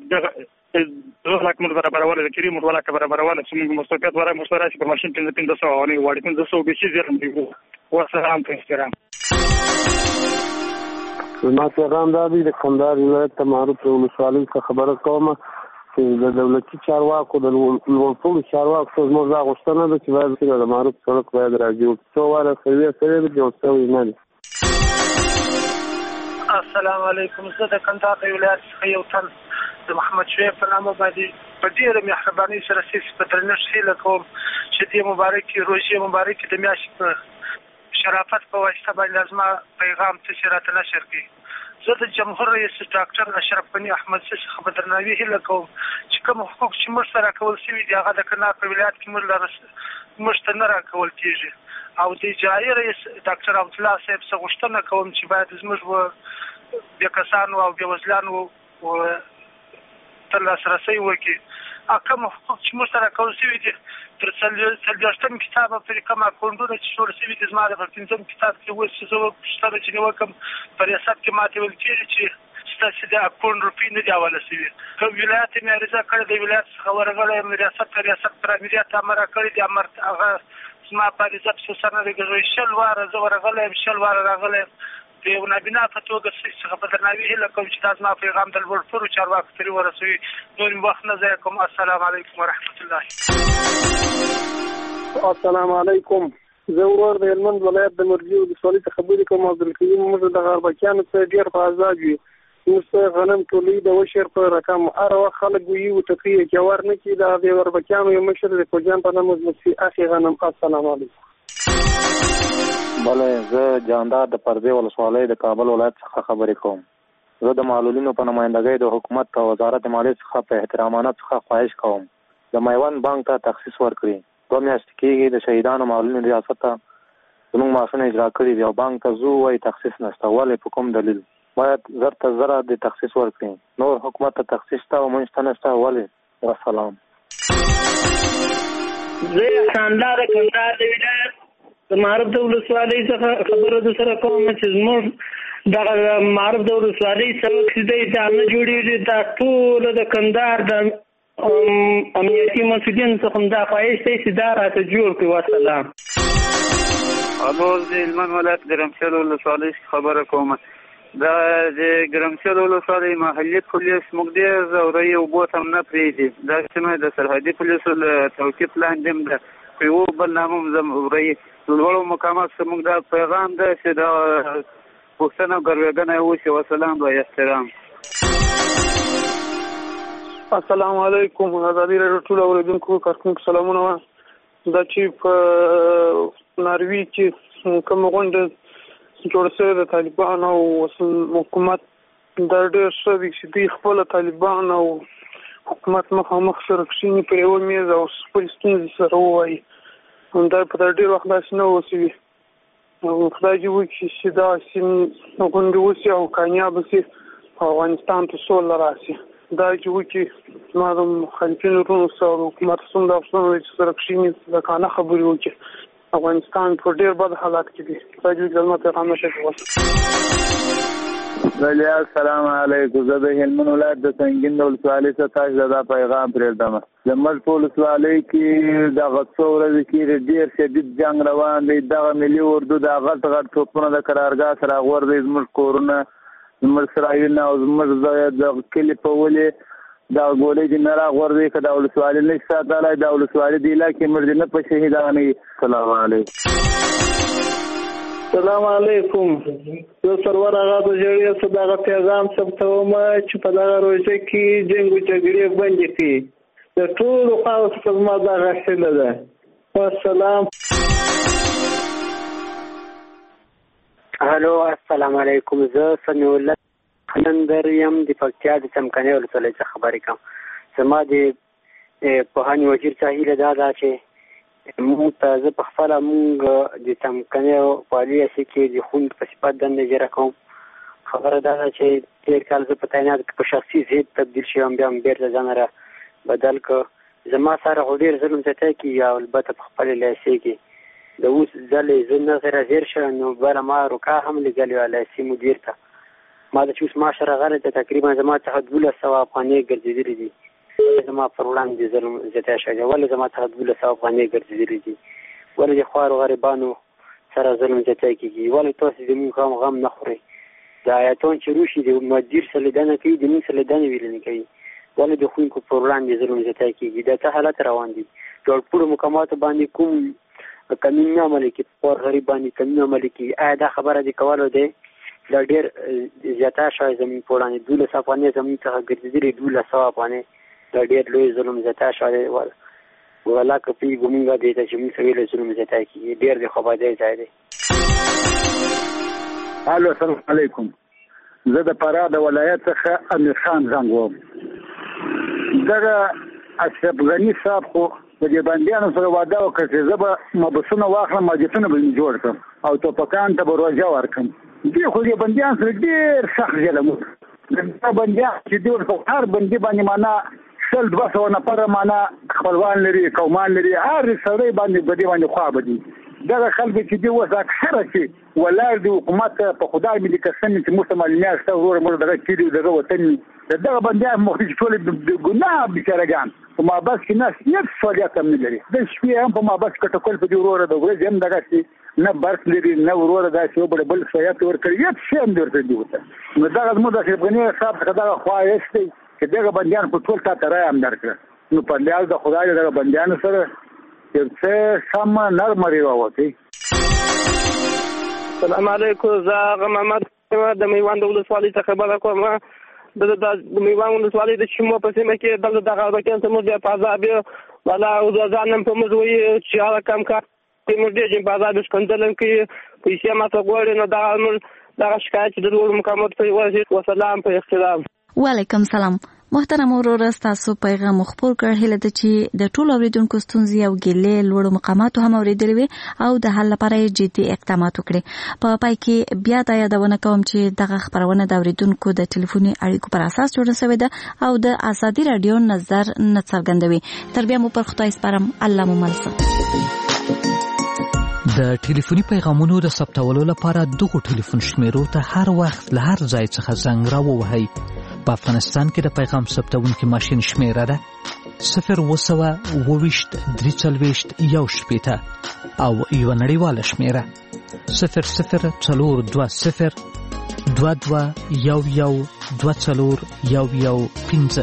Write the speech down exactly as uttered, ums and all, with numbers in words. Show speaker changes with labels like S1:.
S1: دغه دوه لاک موږ برابرواله د کریم موږ لاک برابرواله چې موږ مستقیت ورای مشترک په ماشین کې پنځه سوه او نه وړي پنځه سوه به شي زرم دی والسلام احترام.
S2: ما پیغام دا دی د کندهار ولایت ته معروف ولسوالۍ څخه خبره کوم چې د دولتي چارواکو د لوړپوړو چارواکو څخه زموږ دا غوښتنه ده چې باید د معروف سړک باید راجوړ څو واره سوي سوي د جوړ شوی نه دی.
S3: السلام علیکم. زه د کندهار ولایت څخه یو تن د محمد شعیب په نامه باندې په ډېره مهربانۍ سره سیس په درنښت هیله کوم چې دې مبارکې روژې مبارکې د میاشتې په شرافت په واسطه باندې زما پیغام څه راته نشر کړي. زه د جمهور رئیس ډاکټر اشرف غني احمد څخه په درناوي هیله کوم چې کوم حقوق چې موږ سره راکول شوي دي هغه د کندهار په ولایت کې موږ موږ ته نه راکول کېږي او د اجرایي رئیس ډاکټر عبدالله صاحب څخه غوښتنه کوم چې باید زموږ بې کسانو او بې وزلانو ته لاسرسی وکړي. کوم حقوق چې موږ سره راکول شوي دي تر څلوېښتم کتاب پورې کوم اکاونټونه چې جوړ شوي دي زما د پنځم کتاب کې اوس چې زه پوښتنه چې وکړم په ریاست کې ماته ویل کېږي چې ستاسې د اکاونټ روپۍ نه دي حواله شوي. کوم ولایت یې عریضه کړې د ولایت څخه ورغلی یم ریاست ته ریاست پر امریت امر کړی دی امر هغه زما په عریضه پسې سر نه دی شل واره زه ورغلی یم شل واره راغلی یم د یو نابینا په توګه څخه په درناوي هیله کوم چې دا زما پیغام د لوړپوړو چارواکو پورې ورسوي. نور مې وخت نه ضایع کوم. السلام علیکم ورحمت الله.
S4: السلام علیکم. زه ورور د هلمند ولایت د مرجي ولسوالۍ څخه خبرې کوم. عبدالکریم موږ د غربکیانو څخه ډېر په عذاب یو. موږ څه غنم تولید د وشر په رقم هر وخت خلک وایي وټقي چې ور نه کړي دا د غربکیانو یو مشر د کوجان په نامه مفتي اخي غنم. السلام علیکم.
S5: بله زه جاندار د پردې ولسوالۍ د کابل ولایت څخه خبرې کوم. زه د معلولینو په نمایندګۍ د حکومت او وزارت مالیې څخه په احترامانه څخه خواهش کوم د میوند بانک ته تخصیص ورکړي. دوه میاشتې کېږي د شهیدانو معلولینو ریاست ته زموږ معاشونه اجرا کړي دي او بانک ته ځو وایي تخصیص نشته. ولې په کوم دلیل؟ باید زر ته زره د تخصیص ورکړي. نور حکومت ته تخصیص شته او موږ ته نشته. ولې؟ والسلام.
S6: زه خاندار کندهار د ولایت د معروف د ولسوالۍ څخه خبره در سره کوم چې زموږ دغه معروف د ولسوالۍ سړک چې دی دا نه جوړېږي. دا ټوله د کندهار د امنیتي مسؤلینو څخه دا خواهش دی چې دا راته جوړ کړي. والسلام.
S7: الو زه هلمند ولایت ګرمسیل ولسوالۍ خبره کوم. دا د ګرمسیل ولسوالۍ محلي پولیس موږ ډېر ضروري اوبو ته نه پرېږدي. دا سیمه د سرحدي پولیسو له توقیف لاندې هم ده. په یو بل نامه هم ضروري لوړو مقامات څخه موږ دا پیغام ده چې دا پوښتنه او ګروېږنه وشي. وسلام و احترام.
S4: السلام علیکم. ازادي راډیو ټول اوریدونکو کارکونکو سلامونه. دا چې په ناروی کې کوم غونډه جوړ شوې د طالبان او حکومت دا ډېر ښه دی چې دوی خپل طالبان او حکومت مخامخ سره کښېني په یوه میز او خپل ستونزې سره ووایي. دا په ډېر وخت داسې نه اوسوي. خدای دې وکړي چې داسې غونډې وشي او کامیابه شي او افغانستان ته سوله راشي. دا چې وکړي زما د مخالفینو وروڼو سره او حکومت څومره افسوس دی چې سره کښېني د کانه خبرې وکړي. افغانستان په ډېر بد حالات کې دی. خدای دې زما پیغام نشي کولی.
S8: بله السلام علیکم. زه د هلمند ولایت د سنګین د ولسوالۍ څخه تاسو ته دا پیغام پرېږدم. زموږ په ولسوالۍ کې دغه څو ورځې کې ډېر شدید جنګ روان دی. دغه ملي اردو د غټ غټ توپونه د قرارګاه سره راغورځي زموږ کورونه زموږ سرایونه او زموږ د کلي په ولې دغه ګولۍ دې نه راغورځي. که د ولسوالۍ نه شي ساتلی د ولسوالۍ د علاقې مړ دې نه په شهیدانوي. السلام علیکم.
S6: السلام علیکم. زه سرور هغه د جړې څخه دغه پیغام ثبتوم چې په دغه روژه کې جنګ او جګړې بندې کړي. د ټولو خواو څخه زما دغه هیله ده. والسلام.
S9: الو السلام علیکم. زه سمیع الله خلندر یم د پکتیا د څمکنیو ولسوالۍ څخه خبرې کوم. زما د پوهنې وزیر څخه هیله دا ده چې مونږ ته زه په خپله مونږ د څمکنیو والي اسې کې د ښوونکي په صفت دنده اجرا کوم. خبره دا ده چې تېر کال زه په تعینات کې په شخصي ضد تبدیل شوم بیا هم بېرته ځان را بدل کړ. زما سره خو ډېر ظلم زیاتی کېږي او البته په خپلې لیسې کې د اوس ځلې زه نه سره زیر شوم نو بله ما روکا هم لیږلې وه لیسې مدیر ته ما د چې اوس معاش راغلی ته تقریبا زما څخه دولس سوه افغانۍ ګرځېدلي دي. ولې زما پر وړاندې ظلم زیاتی شوی دی؟ ولې زما څخه دولس سوه افغانۍ ګرځېدلي دي؟ ولې د خوارو غریبانو سره ظلم زیاتی کېږي؟ ولې تاسو د موږ غم غم نه خورئ؟ د ایتان چې روشي د مدیر سره لیدنه کوي د موږ سره لیدنې ویلنې کوي. ولې د ښوونکو پر وړاندې ظلم زیاتی کېږي؟ دا څه حالت روان دي؟ جوړپوړو مقاماتو باندې کوم قانون نه عملي کوي، پر غریب باندې قانون عملي کوي. آیا دا خبره د کولو دی؟ دا ډېر زیاته شوی زموږ په وړاندې. دولس افغانۍ زموږ څخه ګرځېدلي، دولس سوه افغانۍ. دا ډېر لوی ظلم زیاته شوی دی. والله که پوهېږو مونږ دې ته چې مونږ سره ویلې ظلم زیاتی کېږي. ډېر د خوابدۍ ځای دی.
S10: الو السلام علیکم. زه د فراه د ولایت څخه امیر خان زنګ وم. دغه اشرف غني صاحب خو د دې بندیانو سره وعده وکړه چې زه به مبسونه واخلم، ماجتونه به مې جوړ کړم او ټوپکان ته به روژه ورکړم. دې خو دې بندیان سره ډېر سخت ظلم وکړ. دا بندیان چې دوی ورته هر بندي باندې معنا سل دوه سوه نفره معنا خپلوان لري، قومان لري، هر سړی باندې په دې باندې خوا بدي. دغه خلک چې دوی اوس اکثره چې ولاړ دي حکومت په خدای مې دې قسم چې موږ ته معلومیات شته ورور موږ دغه کلي دغه وطن دغه بندیان مخ چې ټول د ګناه بیچارهګان په محبس کې نه هېڅ فعالیت هم نه لري. د شپې هم په محبس کې ټکول په دې وروره د ورځې هم دغسې نه برق لري نه وروره داسې یو بل بل فعالیت ورکړي، هېڅ شی هم دې ورته دي ورته. نو دغه زموږ د اشرف غني صاحب څخه دغه خواهش دی چې دغه بندیان په ټول تا ته رایه هم درکړه. نو په لیاز د خدای دغه بندیانو سره یو څه سمه نرمه راووتې.
S4: السلام علیکم. زه هغه محمد د میوند ولسوالۍ څخه خبره کوم. د میوند ولسوالۍ د چمو په سیمه کې دلته دغه اربکیان ته موږ بیا په عذاب یو والا او ځان هم په موږ وایي چې هغه کم کار موږ ډېر په عذاب ښکنځل کوي، پیسې ماته غواړي. نو دغه موږ دغه شکایت چې د لوړو مقاماتو ته ورسېد. وسلام په احترام.
S11: وعلیکم سلام. محترم ورور تاسو پیغام خپور کړ. هله د چې د ټولو اوریدونکو ستونزې او ګیلې لوړو مقاماتو هم اوریدلې وي او د حل لپاره جدي اقدامات وکړي. په پای کې بیا دا یادونه کوم چې دغه خبرونه د اوریدونکو د ټلیفوني اړیکو پر اساس جوړه شوې ده او د ازادي رادیو نظر نه څرګندوي. تر بیا مو پر خدای سپارم. الله مو ملسه.
S12: د ټلیفوني پیغامونو د ثبتولو لپاره دغه ټلیفون شمیرو ته هر وخت له هر ځای څخه زنګ راووهئ. په افغانستان کې د پیغام ثبتونکي ماشین شمیره ده صفر اووه سوه اووه ویشت درې څلوېښت یو شپېته او یوه نړیواله شمیره صفر صفر څلور دوه صفر دوه دوه یو یو دوه څلور یو یو پنځه.